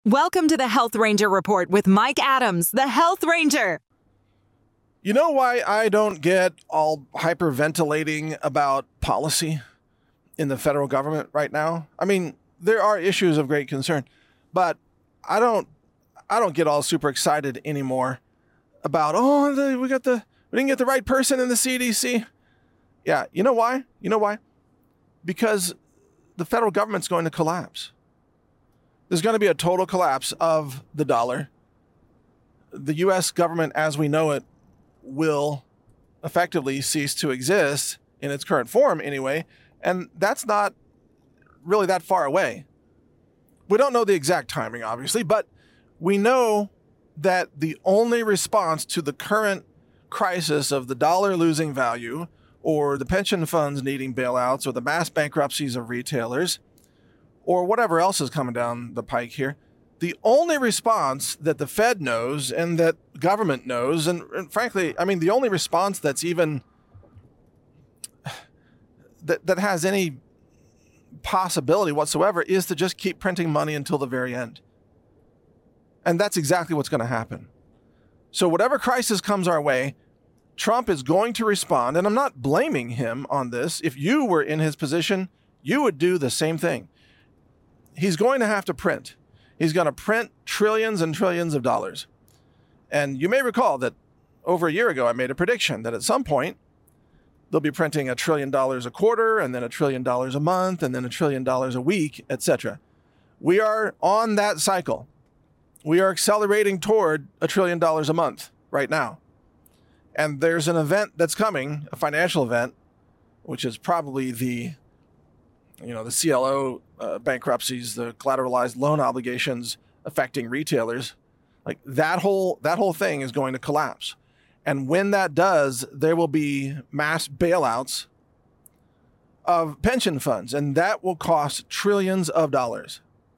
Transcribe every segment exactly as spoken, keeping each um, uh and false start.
Welcome to the Health Ranger Report with Mike Adams, the Health Ranger. You know why I don't get all hyperventilating about policy in the federal government right now? I mean, there are issues of great concern, but I don't I don't get all super excited anymore about, oh, the, we got the we didn't get the right person in the C D C. Yeah, you know why? You know why? Because the federal government's going to collapse. There's going to be a total collapse of the dollar. The U S government as we know it will effectively cease to exist in its current form anyway, and that's not really that far away. We don't know the exact timing, obviously, but we know that the only response to the current crisis of the dollar losing value, or the pension funds needing bailouts, or the mass bankruptcies of retailers, or whatever else is coming down the pike here, the only response that the Fed knows and that government knows, and, and frankly, I mean, the only response that's even, that, that has any possibility whatsoever is to just keep printing money until the very end. And that's exactly what's going to happen. So whatever crisis comes our way, Trump is going to respond, and I'm not blaming him on this. If you were in his position, you would do the same thing. He's going to have to print. He's going to print trillions and trillions of dollars. And you may recall that over a year ago, I made a prediction that at some point, they'll be printing a trillion dollars a quarter, and then a trillion dollars a month, and then a trillion dollars a week, et cetera. We are on that cycle. We are accelerating toward a trillion dollars a month right now. And there's an event that's coming, a financial event, which is probably the, you know, the C L O uh, bankruptcies, the collateralized loan obligations affecting retailers. Like that whole that whole thing is going to collapse. And when that does, there will be mass bailouts of pension funds, and that will cost trillions of dollars.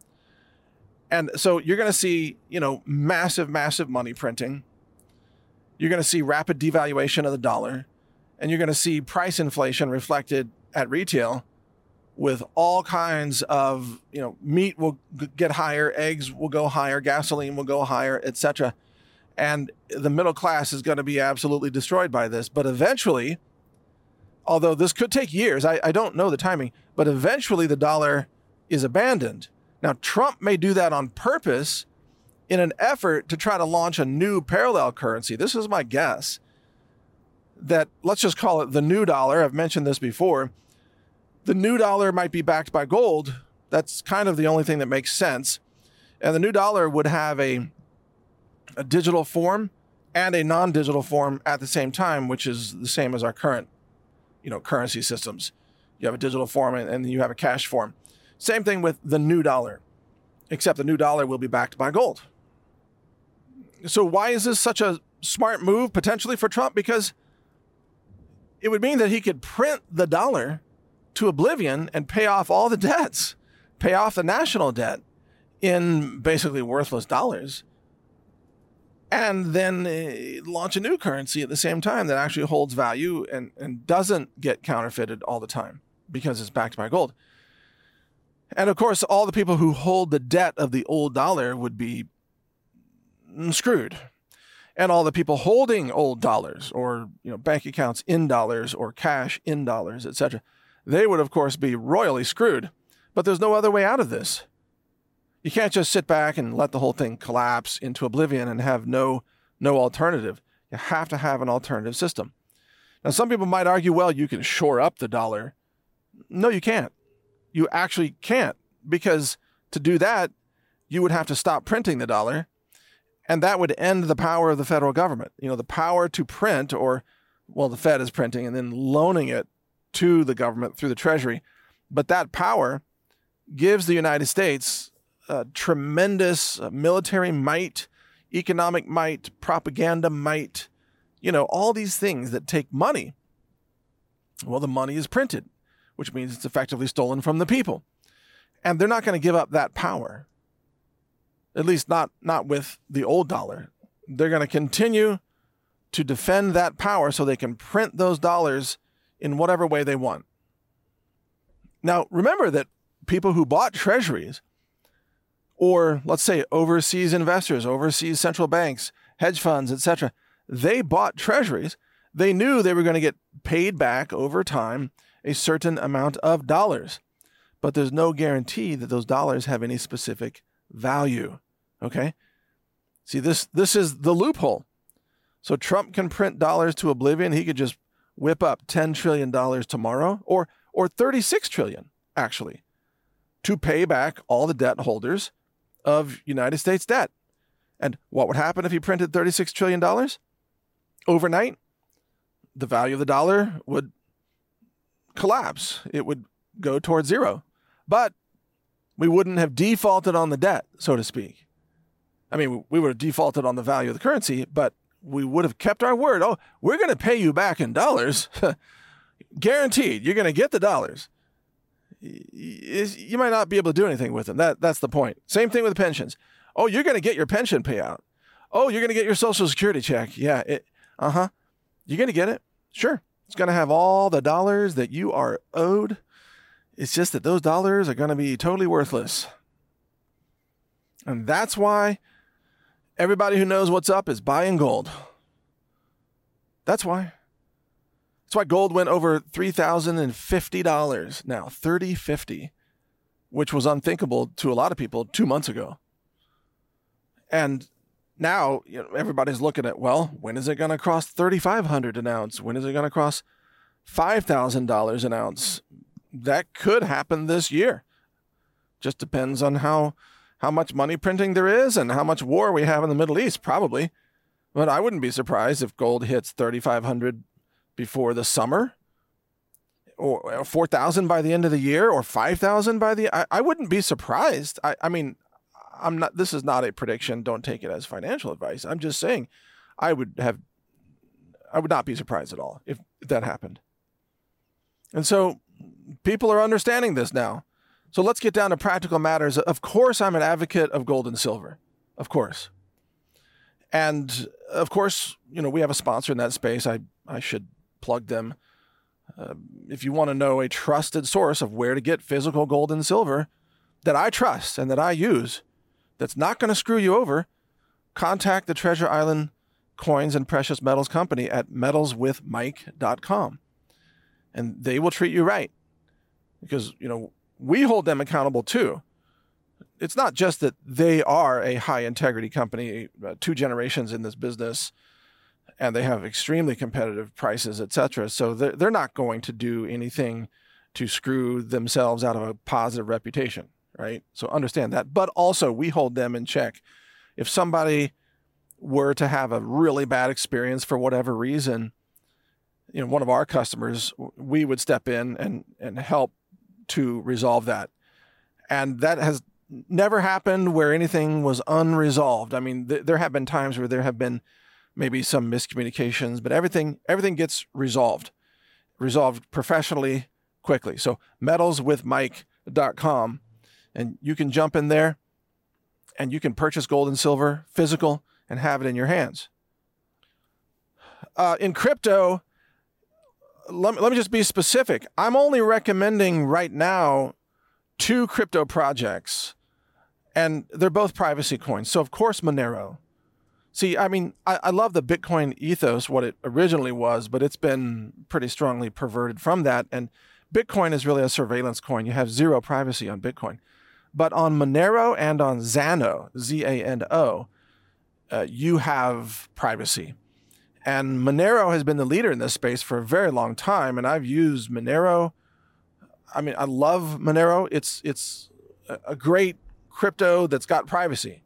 And so you're going to see, you know, massive, massive money printing. You're going to see rapid devaluation of the dollar, and you're going to see price inflation reflected at retail with all kinds of, you know, meat will g- get higher, eggs will go higher, gasoline will go higher, et cetera. And the middle class is going to be absolutely destroyed by this. But eventually, although this could take years, I, I don't know the timing, but eventually the dollar is abandoned. Now, Trump may do that on purpose in an effort to try to launch a new parallel currency. This is my guess that, let's just call it the new dollar. I've mentioned this before. The new dollar might be backed by gold. That's kind of the only thing that makes sense. And the new dollar would have a, a digital form and a non-digital form at the same time, which is the same as our current, you know, currency systems. You have a digital form and, and you have a cash form. Same thing with the new dollar, except the new dollar will be backed by gold. So why is this such a smart move potentially for Trump? Because it would mean that he could print the dollar to oblivion and pay off all the debts, pay off the national debt in basically worthless dollars, and then uh, launch a new currency at the same time that actually holds value and, and doesn't get counterfeited all the time because it's backed by gold. And of course, all the people who hold the debt of the old dollar would be screwed. And all the people holding old dollars or, you know, bank accounts in dollars or cash in dollars, et cetera, they would, of course, be royally screwed. But there's no other way out of this. You can't just sit back and let the whole thing collapse into oblivion and have no no alternative. You have to have an alternative system. Now, some people might argue, well, you can shore up the dollar. No, you can't. You actually can't, because to do that, you would have to stop printing the dollar, and that would end the power of the federal government. You know, the power to print, or, well, the Fed is printing and then loaning it to the government through the Treasury. But that power gives the United States uh, tremendous uh, military might, economic might, propaganda might, you know, all these things that take money. Well, the money is printed, which means it's effectively stolen from the people. And they're not going to give up that power. At least not, not with the old dollar. They're going to continue to defend that power so they can print those dollars in whatever way they want. Now, remember that people who bought treasuries or let's say overseas investors, overseas central banks, hedge funds, et cetera, they bought treasuries. They knew they were going to get paid back over time a certain amount of dollars, but there's no guarantee that those dollars have any specific value. Okay? See, this this is the loophole. So Trump can print dollars to oblivion. He could just whip up ten trillion dollars tomorrow, or or thirty-six trillion dollars, actually, to pay back all the debt holders of United States debt. And what would happen if he printed thirty-six trillion dollars? Overnight, the value of the dollar would collapse. It would go towards zero. But we wouldn't have defaulted on the debt, so to speak. I mean, we would have defaulted on the value of the currency, but we would have kept our word. Oh, we're going to pay you back in dollars. Guaranteed, you're going to get the dollars. You might not be able to do anything with them. That, that's the point. Same thing with pensions. Oh, you're going to get your pension payout. Oh, you're going to get your Social Security check. Yeah, it, uh-huh. You're going to get it. Sure. It's going to have all the dollars that you are owed. It's just that those dollars are going to be totally worthless. And that's why everybody who knows what's up is buying gold. That's why. That's why gold went over three thousand fifty dollars now, thirty fifty, which was unthinkable to a lot of people two months ago. And now, you know, everybody's looking at, well, when is it going to cross thirty-five hundred an ounce? When is it going to cross five thousand dollars an ounce? That could happen this year. Just depends on how how much money printing there is and how much war we have in the Middle East, probably. But I wouldn't be surprised if gold hits thirty-five hundred before the summer, or four thousand by the end of the year, or five thousand by the... I, I wouldn't be surprised. I, I mean, I'm not. This is not a prediction. Don't take it as financial advice. I'm just saying I would have... I would not be surprised at all if, if that happened. And so people are understanding this now. So let's get down to practical matters. Of course, I'm an advocate of gold and silver. Of course. And of course, you know, we have a sponsor in that space. I, I should plug them. Uh, if you want to know a trusted source of where to get physical gold and silver that I trust and that I use, that's not going to screw you over, contact the Treasure Island Coins and Precious Metals Company at metals with mike dot com. And they will treat you right. Because, you know, we hold them accountable too. It's not just that they are a high integrity company, uh, two generations in this business, and they have extremely competitive prices, et cetera. So they're, they're not going to do anything to screw themselves out of a positive reputation, right? So understand that. But also we hold them in check. If somebody were to have a really bad experience for whatever reason, you know, one of our customers, we would step in and, and help to resolve that. And that has never happened where anything was unresolved. I mean, th- there have been times where there have been maybe some miscommunications, but everything everything gets resolved, resolved professionally, quickly. So metals with mike dot com, and you can jump in there and you can purchase gold and silver, physical, and have it in your hands. Uh, in crypto, let me, let me just be specific. I'm only recommending right now two crypto projects, and they're both privacy coins. So, of course, Monero. See, I mean, I, I love the Bitcoin ethos, what it originally was, but it's been pretty strongly perverted from that. And Bitcoin is really a surveillance coin. You have zero privacy on Bitcoin. But on Monero and on Zano, Z A N O, uh, you have privacy. And Monero has been the leader in this space for a very long time, and I've used Monero. I mean, I love Monero. It's it's a great crypto that's got privacy.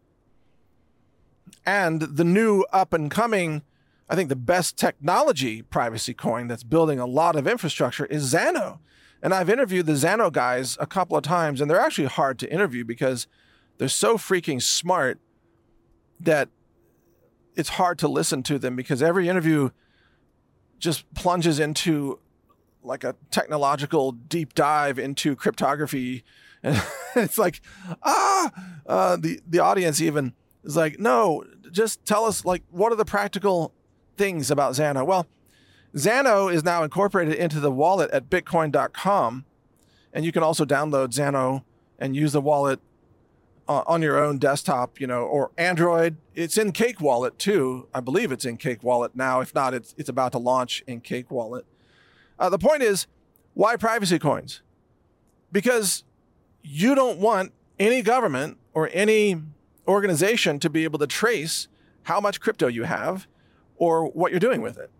And the new up-and-coming, I think the best technology privacy coin that's building a lot of infrastructure is Zano. And I've interviewed the Zano guys a couple of times, and they're actually hard to interview because they're so freaking smart that it's hard to listen to them, because every interview just plunges into like a technological deep dive into cryptography. And it's like, ah, uh, the, the audience even is like, no, just tell us, like, what are the practical things about Zano? Well, Zano is now incorporated into the wallet at bitcoin dot com. And you can also download Zano and use the wallet uh, on your own desktop, you know, or Android. It's in Cake Wallet too. I believe it's in Cake Wallet now. If not, it's it's about to launch in Cake Wallet. Uh, the point is, why privacy coins? Because you don't want any government or any organization to be able to trace how much crypto you have or what you're doing with it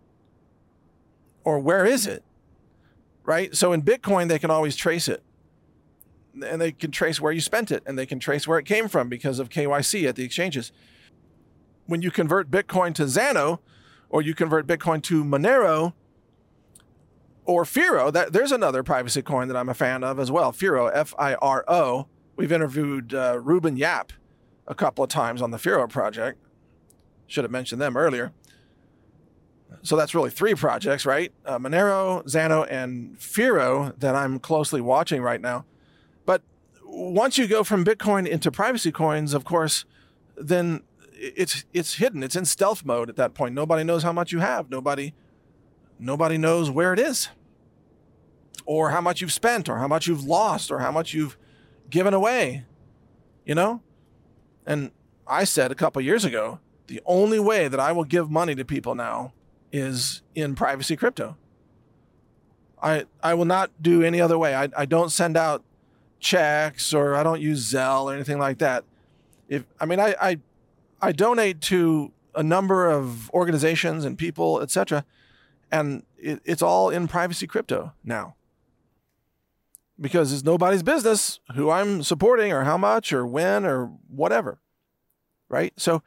or where is it, right? So in Bitcoin, they can always trace it, and they can trace where you spent it, and they can trace where it came from because of K Y C at the exchanges. When you convert Bitcoin to Xano, or you convert Bitcoin to Monero or Firo, that there's another privacy coin that I'm a fan of as well. Firo, F I R O. We've interviewed uh, Ruben Yap a couple of times on the Firo project. Should have mentioned them earlier. So that's really three projects, right? Uh, Monero, Xano, and Firo that I'm closely watching right now. But once you go from Bitcoin into privacy coins, of course, then it's it's hidden. It's in stealth mode at that point. Nobody knows how much you have. Nobody, nobody knows where it is, or how much you've spent, or how much you've lost, or how much you've given away, you know? And I said a couple years ago, the only way that I will give money to people now is in privacy crypto. I I will not do any other way. I, I don't send out checks, or I don't use Zelle or anything like that. If I mean, I I, I donate to a number of organizations and people, et cetera, and it, it's all in privacy crypto now. Because it's nobody's business who I'm supporting or how much or when or whatever, right? So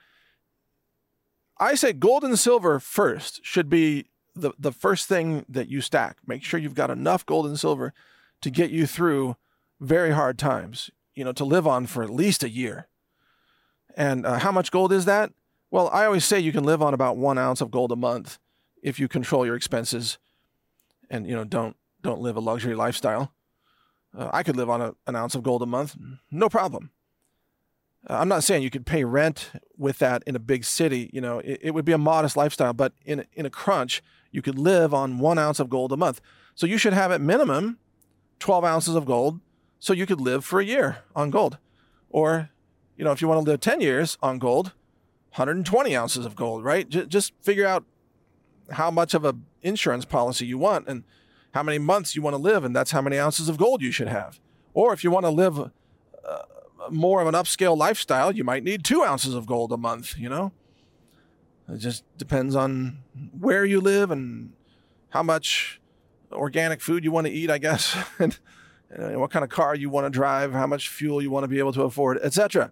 I say gold and silver first should be the, the first thing that you stack. Make sure you've got enough gold and silver to get you through very hard times, you know, to live on for at least a year. And uh, how much gold is that? Well, I always say you can live on about one ounce of gold a month if you control your expenses and, you know, don't don't live a luxury lifestyle. Uh, I could live on a, an ounce of gold a month, no problem. Uh, I'm not saying you could pay rent with that in a big city. You know, it, it would be a modest lifestyle, but in, in a crunch, you could live on one ounce of gold a month. So you should have at minimum twelve ounces of gold so you could live for a year on gold. Or, you know, if you want to live ten years on gold, one hundred twenty ounces of gold, right? J- just figure out how much of an insurance policy you want and how many months you want to live, and that's how many ounces of gold you should have. Or if you want to live uh, more of an upscale lifestyle, you might need two ounces of gold a month, you know? It just depends on where you live and how much organic food you want to eat, I guess, and, and what kind of car you want to drive, how much fuel you want to be able to afford, et cetera.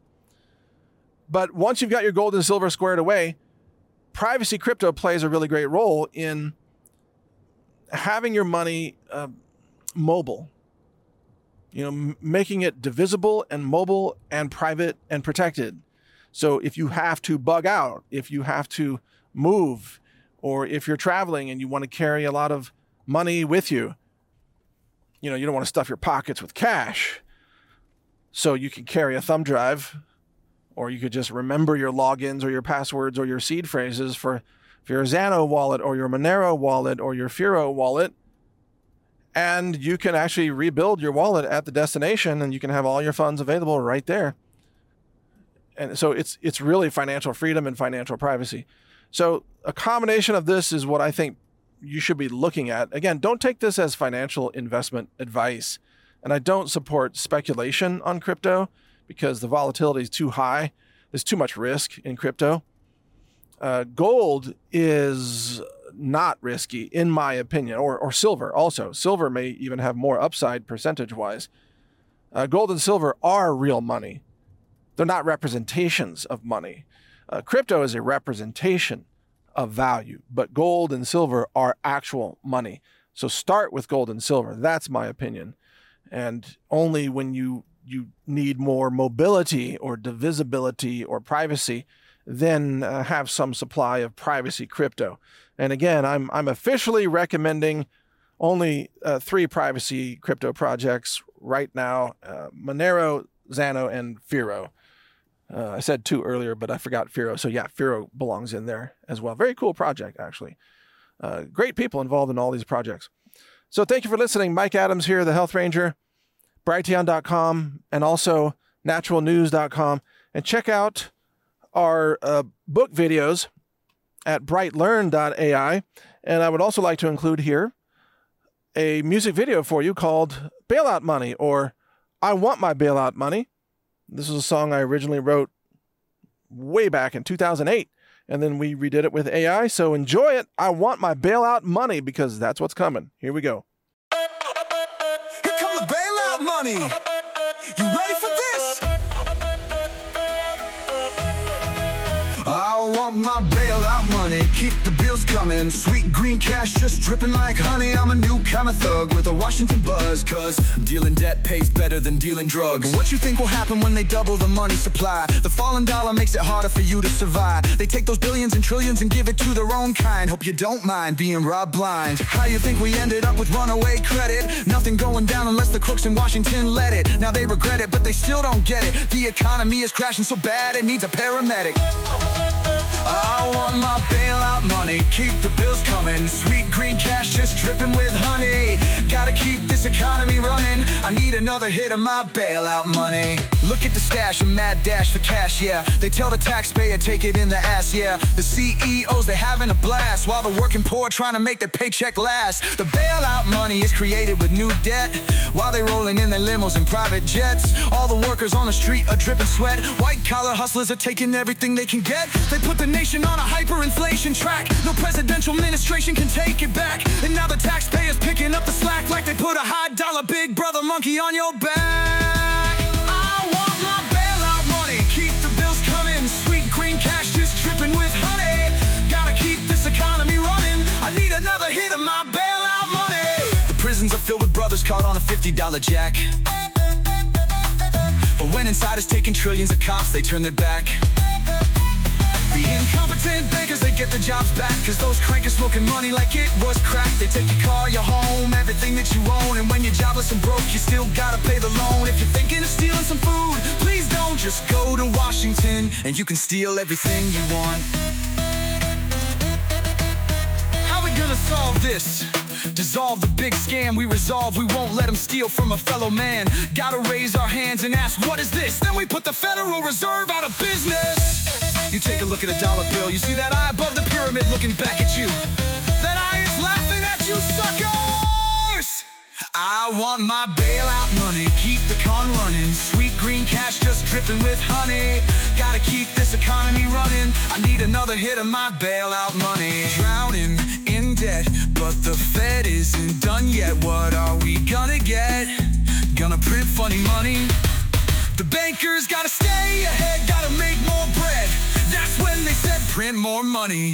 But once you've got your gold and silver squared away, privacy crypto plays a really great role in having your money uh, mobile, you know, m- making it divisible and mobile and private and protected. So if you have to bug out, if you have to move, or if you're traveling and you want to carry a lot of money with you, you know, you don't want to stuff your pockets with cash. So you can carry a thumb drive, or you could just remember your logins or your passwords or your seed phrases for for your Xano wallet or your Monero wallet or your Firo wallet, and you can actually rebuild your wallet at the destination, and you can have all your funds available right there. And so it's it's really financial freedom and financial privacy. So a combination of this is what I think you should be looking at. Again, don't take this as financial investment advice. And I don't support speculation on crypto because the volatility is too high. There's too much risk in crypto. Uh, gold is not risky, in my opinion, or or silver also. Silver may even have more upside percentage-wise. Uh, gold and silver are real money. They're not representations of money. Uh, crypto is a representation of value, but gold and silver are actual money. So start with gold and silver. That's my opinion. And only when you you need more mobility or divisibility or privacy, then uh, have some supply of privacy crypto. And again, I'm I'm officially recommending only uh, three privacy crypto projects right now: uh, Monero, Xano, and Firo. Uh, I said two earlier, but I forgot Firo. So yeah, Firo belongs in there as well. Very cool project, actually. Uh, great people involved in all these projects. So thank you for listening. Mike Adams here, the Health Ranger, Brighteon dot com, and also natural news dot com, and check out our uh, book videos at bright learn dot A I. And I would also like to include here a music video for you called Bailout Money, or I Want My Bailout Money. This is a song I originally wrote way back in two thousand eight, and then we redid it with A I. So enjoy it. I want my bailout money, because that's what's coming. Here we go. Here come the bailout money. You ready for this? I want my bailout money. Keep the bills coming. Sweet green cash just dripping like honey. I'm a new kind of thug with a Washington buzz, cause dealing debt pays better than dealing drugs. What you think will happen when they double the money supply? The falling dollar makes it harder for you to survive. They take those billions and trillions and give it to their own kind. Hope you don't mind being robbed blind. How you think we ended up with runaway credit? Nothing going down unless the crooks in Washington let it. Now they regret it, but they still don't get it. The economy is crashing so bad it needs a paramedic. I want my bailout money. Keep the bills coming. Sweet green cash just dripping with honey. Gotta keep this economy running. I need another hit of my bailout money. Look at the stash, a mad dash for cash, yeah. They tell the taxpayer take it in the ass, yeah. The C E Os, they having a blast, while the working poor trying to make their paycheck last. The bailout money is created with new debt, while they rolling in their limos and private jets. All the workers on the street are dripping sweat. White collar hustlers are taking everything they can get. They put the nation on a hyperinflation track. No presidential administration can take it back. And now the taxpayers picking up the slack, like they put a high dollar big brother monkey on your back. I want my bailout money. Keep the bills coming. Sweet green cash just dripping with honey. Gotta keep this economy running. I need another hit of my bailout money. The prisons are filled with brothers caught on a fifty dollar jack. But when insiders taking trillions of cops, they turn their back. The incompetent bankers, they get the jobs back, cause those crankers smoking money like it was crack. They take your car, your home, everything that you own. And when you're jobless and broke, you still gotta pay the loan. If you're thinking of stealing some food, please don't. Just go to Washington and you can steal everything you want. How we gonna solve this? Dissolve the big scam we resolve. We won't let them steal from a fellow man. Gotta raise our hands and ask, what is this? Then we put the Federal Reserve out of business. You take a look at a dollar bill. You see that eye above the pyramid looking back at you. That eye is laughing at you, suckers. I want my bailout money. Keep the con running. Sweet green cash just dripping with honey. Gotta keep this economy running. I need another hit of my bailout money. Drowning in debt, but the Fed isn't done yet. What are we gonna get? Gonna print funny money. The bankers gotta stay ahead, gotta make more bread. That's when they said print more money.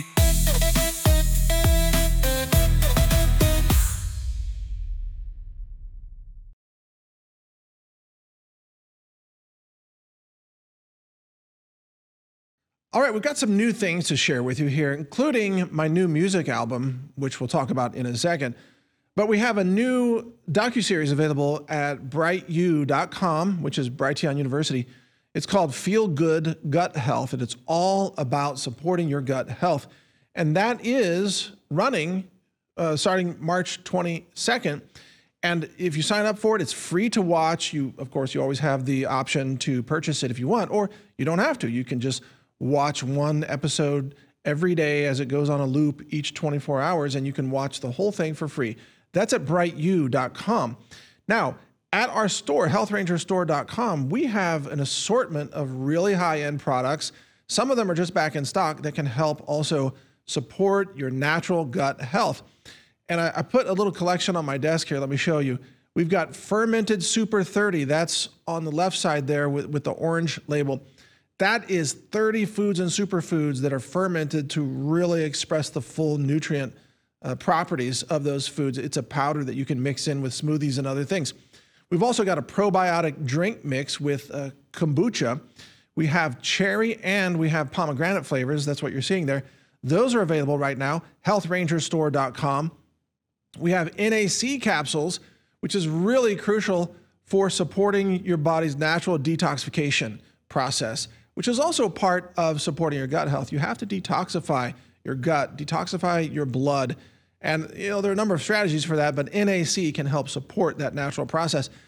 All right, we've got some new things to share with you here, including my new music album, which we'll talk about in a second. But we have a new docuseries available at bright u dot com, which is Brighteon University. It's called Feel Good Gut Health, and it's all about supporting your gut health. And that is running uh, starting March twenty-second. And if you sign up for it, it's free to watch. You, of course, you always have the option to purchase it if you want, or you don't have to. You can just watch one episode every day as it goes on a loop each twenty-four hours, and you can watch the whole thing for free. That's at bright u dot com. Now, at our store, health ranger store dot com, we have an assortment of really high-end products. Some of them are just back in stock that can help also support your natural gut health. And I, I put a little collection on my desk here. Let me show you. We've got Fermented Super thirty. That's on the left side there with, with the orange label. That is thirty foods and superfoods that are fermented to really express the full nutrient uh, properties of those foods. It's a powder that you can mix in with smoothies and other things. We've also got a probiotic drink mix with uh, kombucha. We have cherry and we have pomegranate flavors. That's what you're seeing there. Those are available right now, health ranger store dot com. We have N A C capsules, which is really crucial for supporting your body's natural detoxification process, which is also part of supporting your gut health. You have to detoxify your gut, detoxify your blood. And you know there are a number of strategies for that, but N A C can help support that natural process.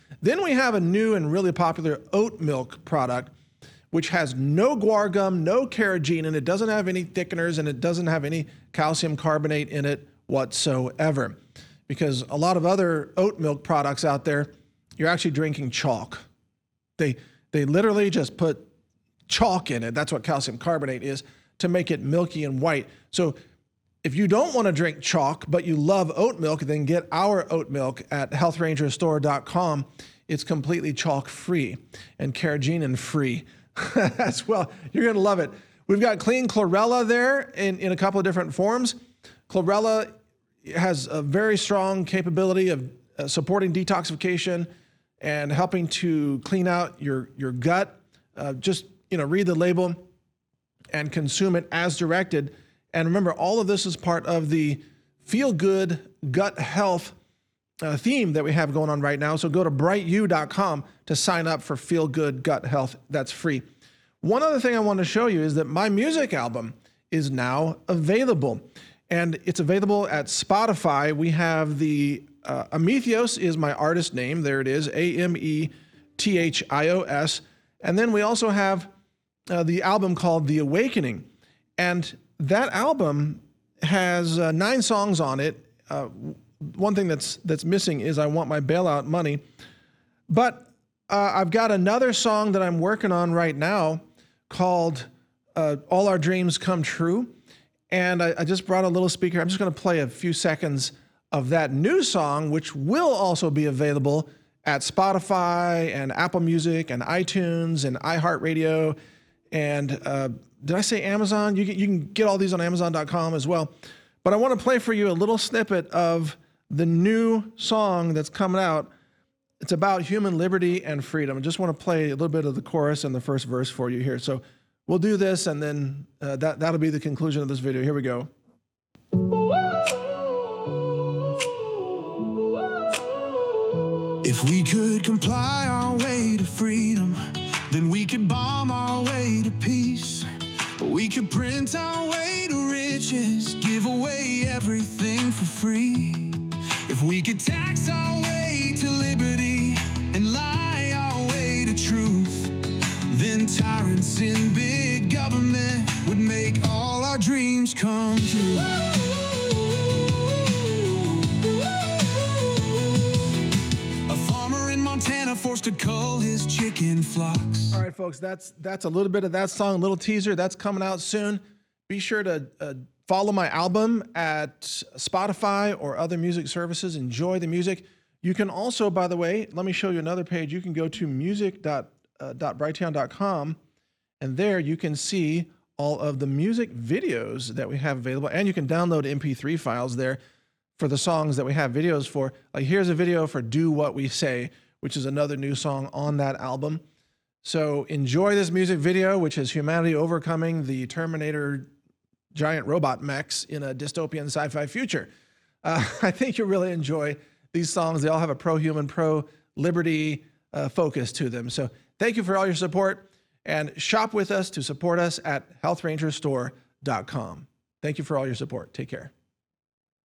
Then we have a new and really popular oat milk product, which has no guar gum, no carrageenan, and it doesn't have any thickeners, and it doesn't have any calcium carbonate in it whatsoever. Because a lot of other oat milk products out there, you're actually drinking chalk. They, they literally just put chalk in it. That's what calcium carbonate is, to make it milky and white. So if you don't want to drink chalk, but you love oat milk, then get our oat milk at health ranger store dot com. It's completely chalk free and carrageenan free as well. You're going to love it. We've got clean chlorella there in, in a couple of different forms. Chlorella has a very strong capability of uh, supporting detoxification and helping to clean out your, your gut. Uh, just, you know, read the label and consume it as directed. And remember, all of this is part of the Feel Good Gut Health uh, theme that we have going on right now. So go to bright u dot com to sign up for Feel Good Gut Health. That's free. One other thing I want to show you is that my music album is now available. And it's available at Spotify. We have the uh, Amethios is my artist name. There it is, A M E T H I O S. And then we also have uh, the album called The Awakening. And that album has uh, nine songs on it. Uh, one thing that's that's missing is I Want My Bailout Money. But uh, I've got another song that I'm working on right now called uh, All Our Dreams Come True. And I, I just brought a little speaker. I'm just going to play a few seconds of that new song, which will also be available at Spotify and Apple Music and iTunes and iHeartRadio. And uh, did I say Amazon? You can, you can get all these on amazon dot com as well. But I want to play for you a little snippet of the new song that's coming out. It's about human liberty and freedom. I just want to play a little bit of the chorus and the first verse for you here. So we'll do this, and then uh, that, that'll be the conclusion of this video. Here we go. If we could comply our way to freedom, then we could bomb our way to peace. We could print our way to riches, give away everything for free. If we could tax our way to liberty and lie our way to truth, then tyrants in big government would make all our dreams come true. A farmer in Montana forced to cull his chicken flocks. All right, folks, that's that's a little bit of that song, a little teaser. That's coming out soon. Be sure to uh, follow my album at Spotify or other music services. Enjoy the music. You can also, by the way, let me show you another page. You can go to music dot brighteon dot com, and there you can see all of the music videos that we have available, and you can download M P three files there for the songs that we have videos for. Like here's a video for Do What We Say, which is another new song on that album. So enjoy this music video, which is humanity overcoming the Terminator giant robot mechs in a dystopian sci-fi future. Uh, I think you'll really enjoy these songs. They all have a pro-human, pro-liberty uh, focus to them. So thank you for all your support, and shop with us to support us at health ranger store dot com. Thank you for all your support. Take care.